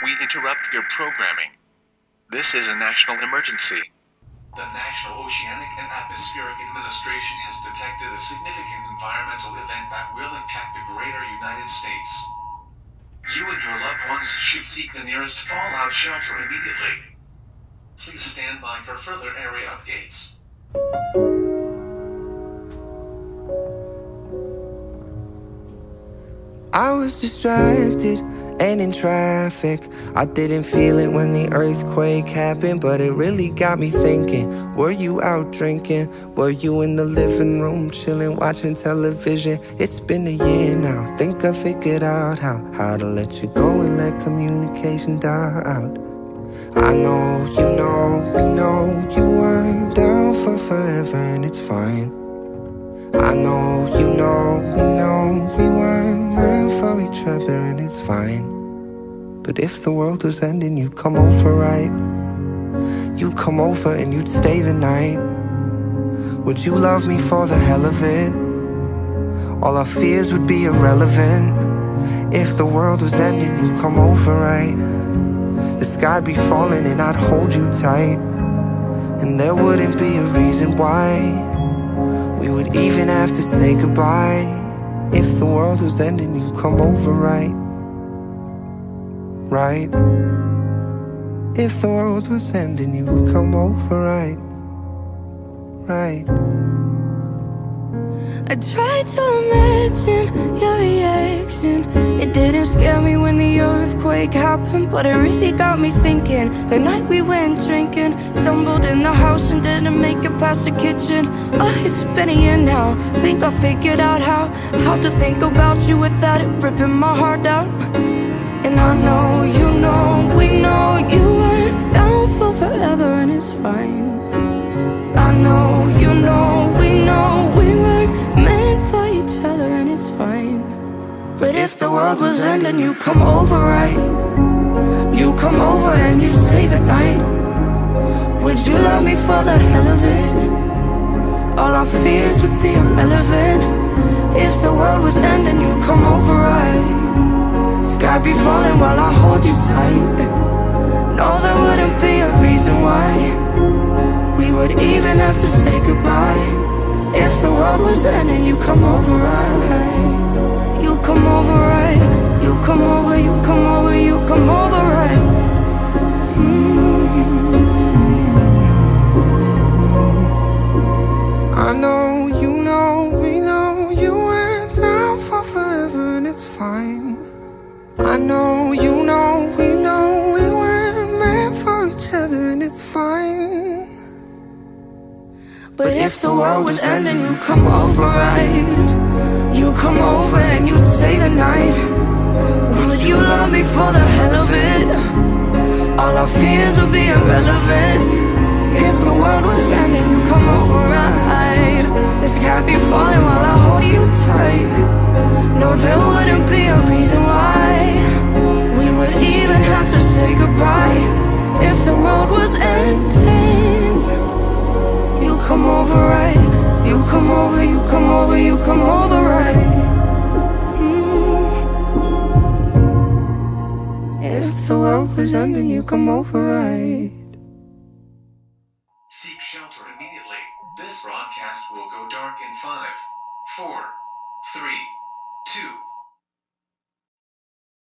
we interrupt your programming. This is a national emergency. The National Oceanic and Atmospheric Administration has detected a significant environmental event that will impact the greater United States. You and your loved ones should seek the nearest fallout shelter immediately. Please stand by for further area updates. I was distracted and in traffic. I didn't feel it when the earthquake happened, but it really got me thinking. Were you out drinking? Were you in the living room chilling, watching television? It's been a year now. Think I figured out how to let you go and let communication die out. I know, we know you weren't down for forever, and it's fine. I know, we know we weren't meant for each other, and it's fine. But if the world was ending, you'd come over, right? You'd come over and you'd stay the night. Would you love me for the hell of it? All our fears would be irrelevant. If the world was ending, you'd come over, right? The sky'd be falling and I'd hold you tight, and there wouldn't be a reason why we would even have to say goodbye. If the world was ending, you'd come over, right? Right? If the world was ending, you would come over, right? Right? I tried to imagine your reaction. It didn't scare me when the earthquake happened, but it really got me thinking. The night we went drinking, stumbled in the house and didn't make it past the kitchen. Oh, it's been a year now. Think I figured out how to think about you without it ripping my heart out. And I know, we know you weren't down for forever, and it's fine. I know, we know we weren't meant for each other, and it's fine. But if the world was ending, you come over, right? You come over and you stay the night. Would you love me for the hell of it? All our fears would be irrelevant. If the world was ending, you come over, right? Sky be falling while I hold you tight. No, there wouldn't be a reason why we would even have to say goodbye. If the world was ending, you come over, right? You come over, right? You come over, you come over, you come over, right? I know, we know you went down for forever, and it's fine. I know, we know we weren't meant for each other, and it's fine. But if the world was ending, you come over, right? You come over and you'd stay the night. Would you love me for the hell of it? All our fears would be irrelevant. If the world was ending, you come over, right? The sky be falling while I hold you tight. No, there wouldn't be a reason why we would even have to say goodbye. If the world was ending, you come over, right? You come over, you come over, you come over, right? If the world was ending, you come over, right?